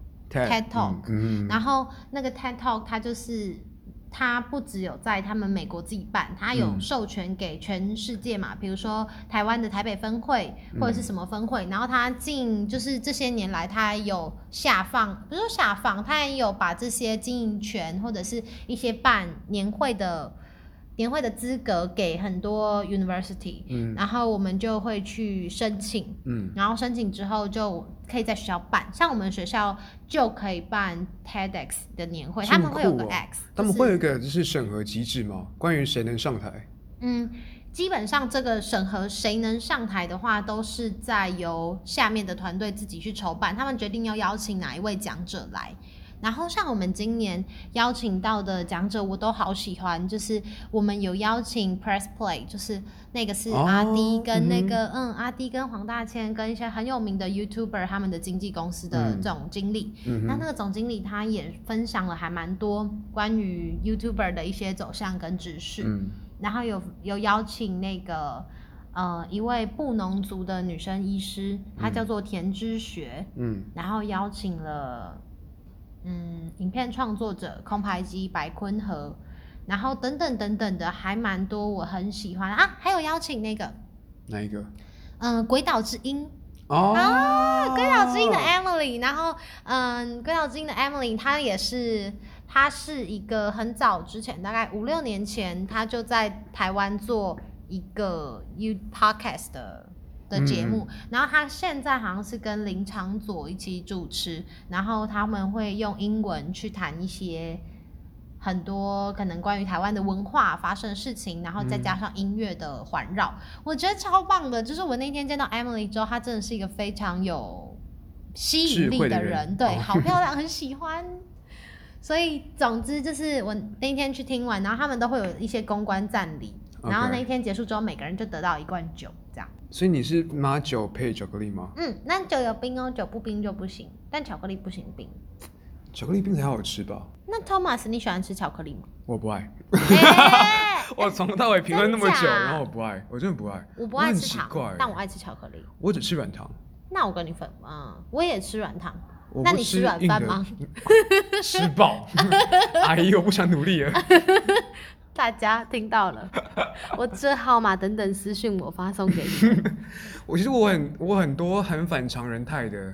TED Talk，然后那个 TED Talk 它就是它不只有在他们美国自己办，它有授权给全世界嘛，比如说台湾的台北分会或者是什么分会，然后它就是这些年来它有下放，不是说下放，它也有把这些经营权或者是一些办年会的资格给很多 university，然后我们就会去申请，然后申请之后就可以在学校办，像我们学校就可以办 TEDx 的年会，他们会有个 X， 他们会有一个就是审核机制吗？关于谁能上台？ 基本上这个审核谁能上台的话，都是在由下面的团队自己去筹办，他们决定要邀请哪一位讲者来。然后像我们今年邀请到的讲者我都好喜欢，就是我们有邀请 Press Play， 就是那个是阿滴跟那个阿滴跟黄大千跟一些很有名的 YouTuber 他们的经纪公司的这种经理，那个总经理他也分享了还蛮多关于 YouTuber 的一些走向跟知识，然后有邀请那个一位布农族的女生医师，她叫做田之学，然后邀请了影片创作者空拍机白坤和，然后等等等等的还蛮多我很喜欢啊，还有邀请那个哪一个？ 鬼岛之音鬼岛之音的 Emily， 然后鬼岛之音的 Emily 她是一个很早之前大概5-6年前她就在台湾做一个 podcast 的节目，然后他现在好像是跟林长佐一起主持，然后他们会用英文去谈一些很多可能关于台湾的文化发生的事情，然后再加上音乐的环绕，我觉得超棒的。就是我那天见到 Emily 之后，她真的是一个非常有吸引力的人，对，好漂亮，很喜欢。所以总之就是我那天去听完，然后他们都会有一些公关赞礼，然后那一天结束之后，每个人就得到1罐酒，这样。 所以你是拿酒配巧克力吗？ 那酒有冰哦，酒不冰就不行，但巧克力不行冰。 巧克力冰才好吃吧？ 那 Thomas 你喜欢吃巧克力吗？ 我不爱。我从头到尾评论那么久，然后我不爱，我真的不爱。 我不爱吃糖，但我爱吃巧克力。 我只吃软糖。 那我跟你分，我也吃软糖。那你吃软饭吗？ 吃饱。阿姨，我不想努力了。 大家听到了，我这号码等等私讯我发送给你。 其实我很多很反常人态的，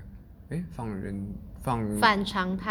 反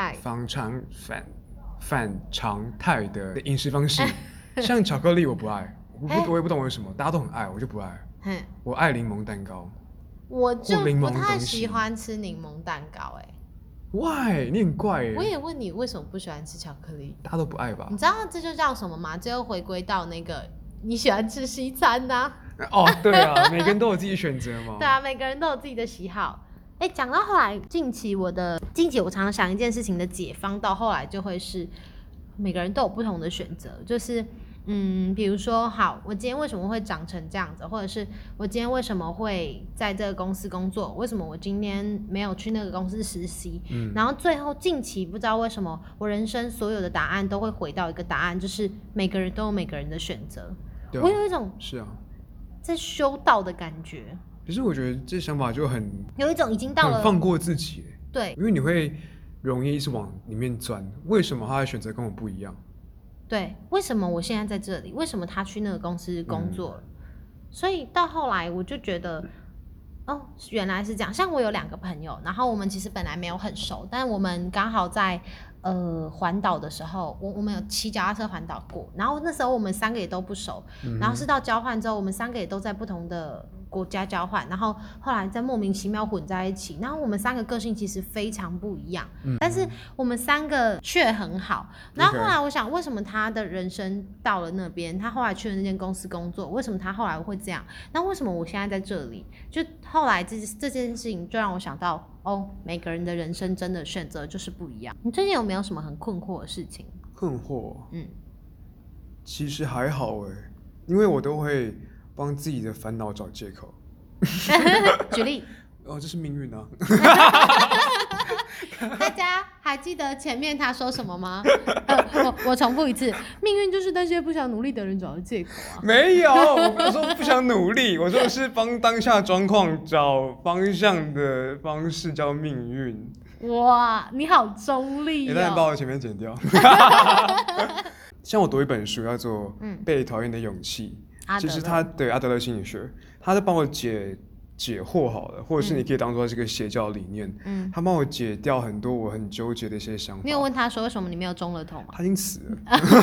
常态的饮食方式，像巧克力我不爱，我也不懂为什么，大家都很爱，我就不爱。我爱柠檬蛋糕， 我就不太喜欢吃柠檬蛋糕 Why？ 你很怪我也问你为什么不喜欢吃巧克力？ 大家都不爱吧？ 你知道这就叫什么吗？这又回归到那个你喜欢吃西餐对啊，每个人都有自己的选择嘛。 对啊，每个人都有自己的喜好。讲到后来，近期我常常想一件事情的解方，到后来就会是每个人都有不同的选择，就是比如说，好，我今天为什么会长成这样子，或者是我今天为什么会在这个公司工作，为什么我今天没有去那个公司实习，然后最后近期不知道为什么我人生所有的答案都会回到一个答案，就是每个人都有每个人的选择。我有一种在修道的感觉。 可是我觉得这想法就有一种已经到了很放过自己。 对， 因为你会容易一直往里面钻，为什么他的选择跟我不一样？ 对，为什么我现在在这里？为什么他去那个公司工作？所以到后来我就觉得，原来是这样。像我有2个朋友，然后我们其实本来没有很熟，但我们刚好在环岛的时候，我们有骑脚踏车环岛过，然后那时候我们3个也都不熟，然后是到交换之后，我们3个也都在不同的国家交换，然后后来再莫名其妙混在一起，然后我们3个个性其实非常不一样，但是我们3个却很好。然后后来我想，为什么他的人生到了那边，他后来去了那间公司工作，为什么他后来会这样？那为什么我现在在这里？就后来这件事情就让我想到，每个人的人生真的选择就是不一样。你最近有没有什么很困惑的事情？ 困惑？其实还好因为我都会帮自己的烦恼找借口。 举例。 这是命运啊。 大家还记得前面他说什么吗？我重复一次，命运就是那些不想努力的人找的借口啊。 没有，我说不想努力，我说的是帮当下状况找方向的方式叫命运。 哇，你好中立哦！ 当然把我前面剪掉。像我读一本书叫做《被讨厌的勇气》，其实他对阿德勒心理学，他在帮我解惑好了，或者是你可以当做是个邪教理念。他帮我解掉很多我很纠结的一些想法。 你有问他说为什么你没有中乐透吗？ 他已经死了。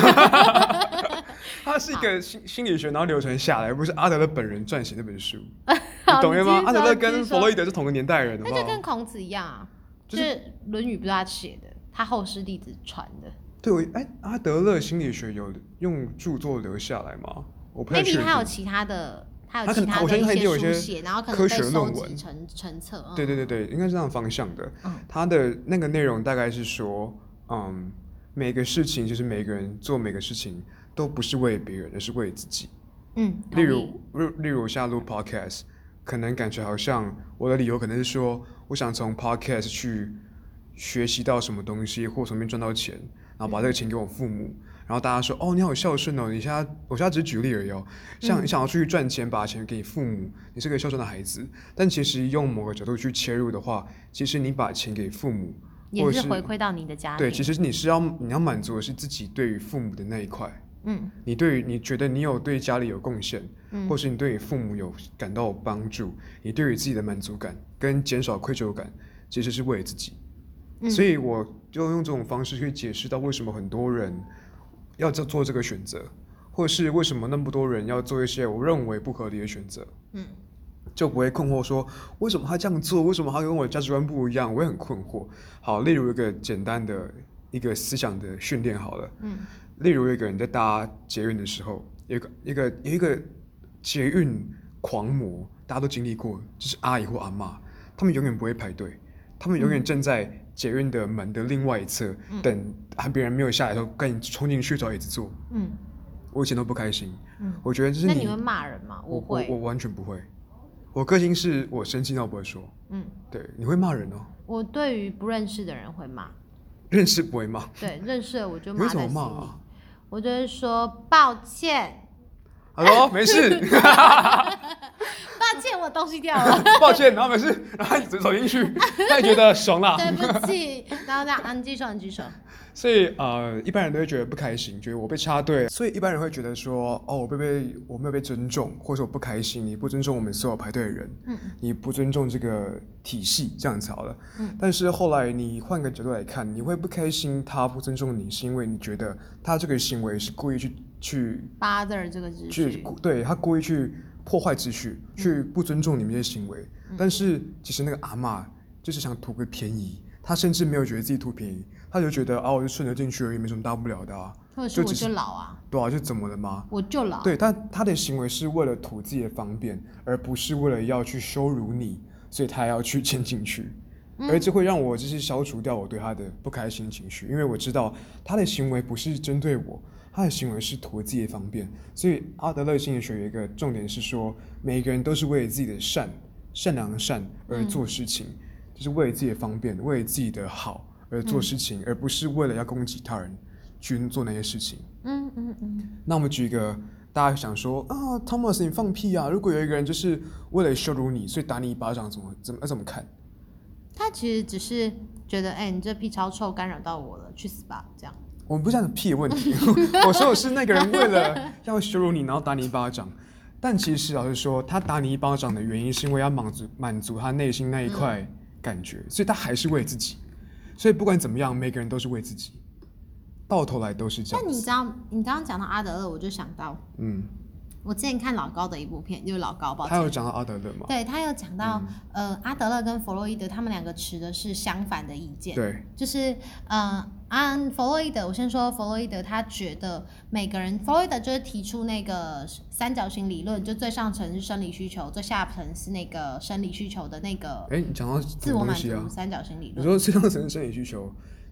他是一个心理学，然后流传下来，不是阿德勒本人撰写那本书。你懂吗？阿德勒跟弗洛伊德是同个年代人， 那就跟孔子一样啊，就是《论语》不是他写的，他后世弟子传的。 对，阿德勒心理学有用著作留下来吗？我不太确定。 maybe 他有其他的一些书写，然后可能被收集成册。 对，应该是这样方向的。他的那个内容大概是说，每个事情就是每个人做每个事情都不是为别人，而是为自己。例如现在录 podcast， 可能感觉好像我的理由可能是说，我想从 podcast 去学习到什么东西，或从那边赚到钱。然后把这个钱给我父母，然后大家说哦，你好孝顺哦，我现在只是举例而已哦。像你想要出去赚钱，把钱给你父母，你是个孝顺的孩子。但其实用某个角度去切入的话，其实你把钱给父母， 也是回馈到你的家庭。 对，其实你要满足的是自己对于父母的那一块。你觉得你有对家里有贡献，或是你对你父母有感到帮助，你对于自己的满足感跟减少愧疚感，其实是为了自己。所以我就用这种方式去解释到为什么很多人要做这个选择，或是为什么那么多人要做一些我认为不合理的选择。就不会困惑说为什么他这样做，为什么他跟我的价值观不一样，我也很困惑。好，例如一个简单的一个思想的训练好了。例如一个人在搭捷运的时候，有一个捷运狂魔，大家都经历过，就是阿姨或阿嬷，他们永远不会排队，他们永远站在捷运的门的另外一侧，等别人没有下来的时候，赶紧冲进去找椅子坐。我以前都不开心。我觉得就是那你会骂人吗？我会。 我完全不会。我个性是我生气那我不会说。对，你会骂人哦？ 我对于不认识的人会骂。 认识不会骂？ 对，认识了我就骂在心里。 你为什么骂啊？ 我就会说抱歉。 Hello， 没事。 抱歉，我东西掉了。 抱歉，然后没事，然后你走进去，他也觉得爽啦。 对不起，然后这样，你举手，你举手。 所以一般人都会觉得不开心，觉得我被插队，所以一般人会觉得说，哦，我没有被尊重，或者我不开心，你不尊重我们所有排队的人，你不尊重这个体系，这样子好了。但是后来你换个角度来看，你会不开心他不尊重你，是因为你觉得他这个行为是故意去 bother 这个秩序， 对，他故意去破坏秩序，去不尊重你们的行为。但是其实那个阿嬷就是想图个便宜，他甚至没有觉得自己图便宜，他就觉得我就顺着进去而已，没什么大不了的啊。 或者是我就老啊， 对啊，就怎么了吗？ 我就老。 对，他的行为是为了图自己的方便，而不是为了要去羞辱你，所以他要去牵进去。而这会让我就是消除掉我对他的不开心情绪，因为我知道他的行为不是针对我，他的行为是图自己的方便。所以阿德勒心理学有一个重点是说，每个人都是为了自己的善良的善而做事情，就是为了自己的方便，为了自己的好而做事情，而不是为了要攻击他人去做那些事情。那我们举一个大家想说Thomas 你放屁啊！如果有一个人就是为了羞辱你，所以打你一巴掌，怎么看？ 他其实只是觉得，你这屁超臭，干扰到我了，去死吧，这样。 我们不是讲屁的问题，我说的是那个人为了要羞辱你，然后打你一巴掌。但其实老实说，他打你一巴掌的原因是因为要满足他内心那一块感觉，所以他还是为自己。所以不管怎么样，每个人都是为自己，到头来都是这样。 但你刚刚讲到阿德勒，我就想到，我之前看老高的一部片，就是老高， 他有讲到阿德勒吗？ 对，他有讲到，阿德勒跟弗洛伊德他们两个持的是相反的意见。 对， 就是弗洛伊德，我先说弗洛伊德，他觉得每个人，弗洛伊德就是提出那个三角形理论，就最上层是生理需求，最下层是那个生理需求的那个。 你讲到自我满足三角形理论。 你说最上层是生理需求，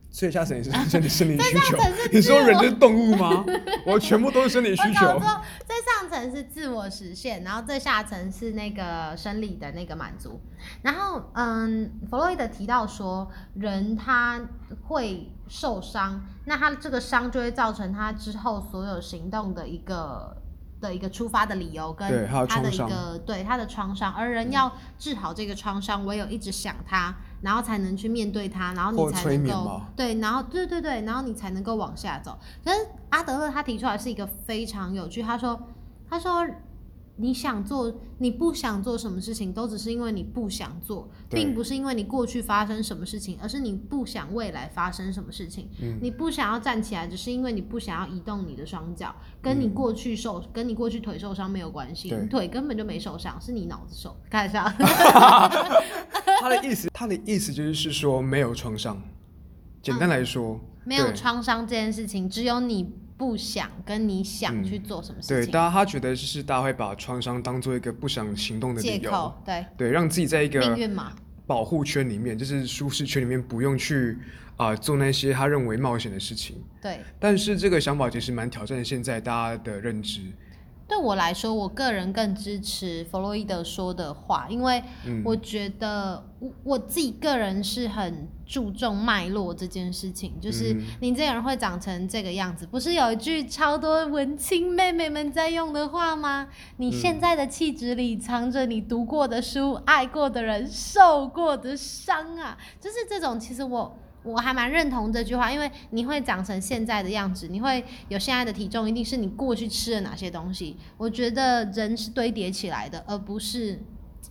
最下层也是生理需求。你说人就是动物吗？我全部都是生理需求。 我说最上层是自我实现，然后最下层是那个生理的那个满足。然后弗洛伊德提到说，人他会受伤，那他这个伤就会造成他之后所有行动的一个出发的理由，跟他的一个对他的创伤，而人要治好这个创伤，唯有一直想他，然后才能去面对他，然后你才能够对，然后对，然后你才能够往下走。可是阿德勒他提出来是一个非常有趣，他说你不想做什么事情，都只是因为你不想做，并不是因为你过去发生什么事情，而是你不想未来发生什么事情。你不想要站起来，只是因为你不想要移动你的双脚，跟你过去腿受伤没有关系，你腿根本就没受伤，是你脑子受。开玩笑。 他的意思就是说没有创伤，简单来说， 没有创伤这件事情，只有你不想跟你想去做什么事情。 对，他觉得就是大家会把创伤当做一个不想行动的理由， 借口， 对，让自己在一个命运嘛保护圈里面，就是舒适圈里面，不用去做那些他认为冒险的事情。 对， 但是这个想法其实蛮挑战现在大家的认知。 对我来说，我个人更支持弗洛伊德说的话，因为我觉得我自己个人是很注重脉络这件事情，就是你这个人会长成这个样子，不是有一句超多文青妹妹们在用的话吗？你现在的气质里藏着你读过的书、爱过的人、受过的伤啊，就是这种，其实我还蛮认同这句话，因为你会长成现在的样子，你会有现在的体重，一定是你过去吃了哪些东西。我觉得人是堆叠起来的，而不是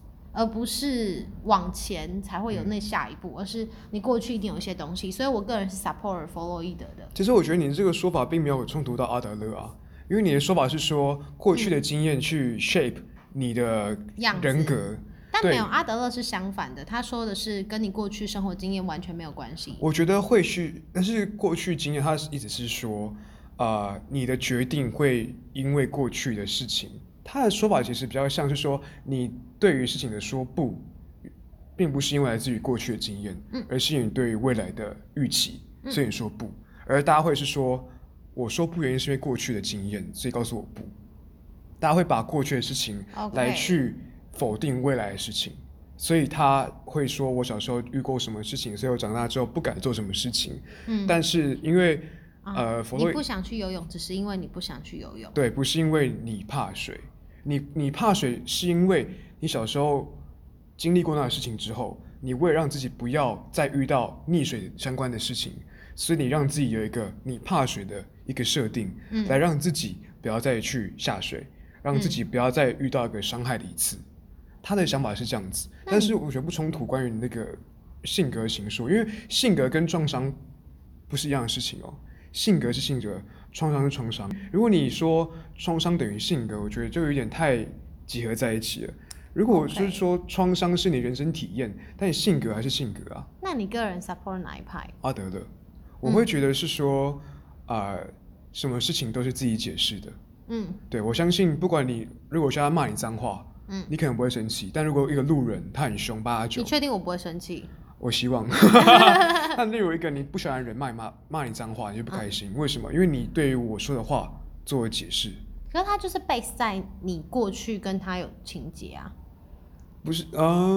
往前才会有那下一步，而是你过去一定有一些东西。所以我个人是 support 弗洛伊德的。 其实我觉得你这个说法并没有冲突到阿德勒啊，因为你的说法是说过去的经验去 shape 你的人格。 但没有，阿德勒是相反的，他说的是跟你过去生活经验完全没有关系。 我觉得会去，但是过去经验，他意思是说，你的决定会因为过去的事情，他的说法其实比较像是说，你对于事情的说不，并不是因为来自于过去的经验，而是你对于未来的预期，所以你说不。而大家会是说，我说不原因是因为过去的经验，所以告诉我不。大家会把过去的事情来去否定未来的事情，所以他会说我小时候遇过什么事情，所以我长大之后不敢做什么事情。但是因为你不想去游泳，只是因为你不想去游泳。 对，不是因为你怕水，你怕水是因为你小时候经历过那个事情之后，你为了让自己不要再遇到溺水相关的事情，所以你让自己有一个你怕水的一个设定，来让自己不要再去下水，让自己不要再遇到一个伤害的一次。他的想法是这样子，但是我觉得不冲突。关于那个性格形塑，因为性格跟创伤不是一样的事情哦。性格是性格，创伤是创伤。如果你说创伤等于性格，我觉得就有点太结合在一起了。如果就是说创伤是你人生体验，但你性格还是性格啊。 那你个人 support 哪一派？ 阿德勒，我会觉得是说，什么事情都是自己解释的。对，我相信不管你如果现在骂你脏话，你可能不会生气，但如果一个路人他很凶889， 你确定我不会生气？ 我希望。但例如一个你不喜欢的人骂你脏话，你就不开心，为什么？因为你对于我说的话做了解释。 可是他就是 base 在你过去跟他有情节啊。 不是，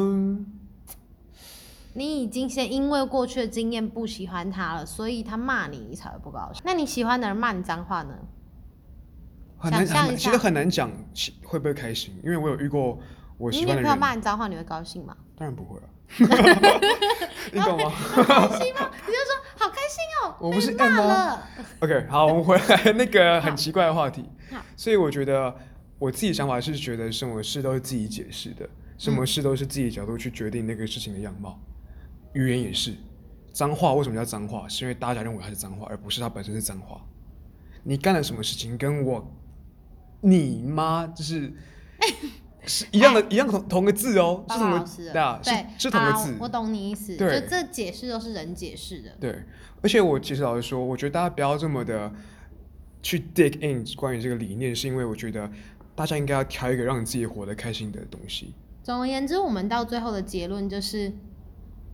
你已经先因为过去的经验不喜欢他了，所以他骂你，你才会不高兴。那你喜欢的人骂你脏话呢？ 其实很难讲会不会开心，因为我有遇过我喜欢的人。 你女朋友骂你脏话，你会高兴吗？ 当然不会啊。你懂吗？ 好开心吗？你就说好开心哦， 我不是被骂了。 OK， 好，我们回来那个很奇怪的话题。所以我觉得我自己想法是觉得什么事都是自己解释的，什么事都是自己的角度去决定那个事情的样貌。语言也是，脏话为什么叫脏话？是因为大家认为它是脏话，而不是它本身是脏话。你干了什么事情，跟你妈就是是一样的，一样同个字哦，是什么？对，是同个字。 我懂你意思，就这解释都是人解释的。 对，而且我其实老实说，我觉得大家不要这么的去 dig in 关于这个理念，是因为我觉得大家应该要挑一个让你自己活得开心的东西。 总而言之，我们到最后的结论就是，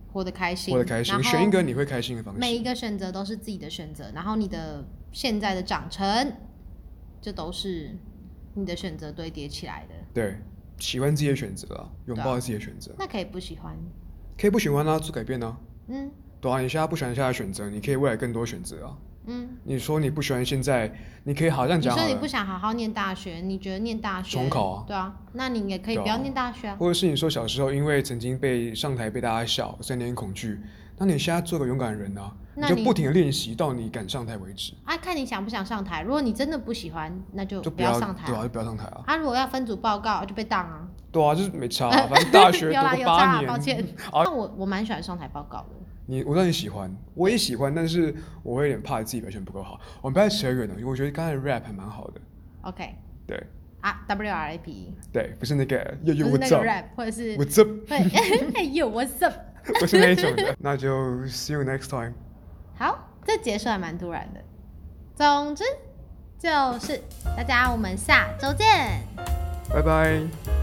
活得开心， 选一个你会开心的方式。 每一个选择都是自己的选择，然后你的现在的长成，这都是你的选择堆叠起来的。 对，喜欢自己的选择啊，拥抱自己的选择。 那可以不喜欢， 可以不喜欢啊，做改变啊。 嗯， 对啊，你现在不喜欢现在的选择，你可以未来更多选择啊。你说你不喜欢现在，你可以好像讲好了， 你说你不想好好念大学，你觉得念大学重考啊？ 对啊，那你也可以不要念大学啊。 或者是你说小时候因为曾经被上台被大家笑，所以你很恐惧，那你现在做个勇敢的人啊，你就不停的练习到你敢上台为止。 啊，看你想不想上台。如果你真的不喜欢，那就不要上台。 对啊，就不要上台啊。 如果要分组报告，就被当啊。 对啊，就是没差啊，反正大学读个8年。 抱歉。那我蛮喜欢上台报告的。 我知道你喜欢，我也喜欢，但是我会有点怕自己表现不够好。我们不要扯远了，因为我觉得刚才的 rap 还蛮好的。 OK。 对。 WRAP。 对，不是那个不是那个 rap， 或者是 What's up？ 哎呦 What's up？ 不是那种的。那就 see you next time。 好，这结束还蛮突然的。总之就是大家，我们下周见， 拜拜。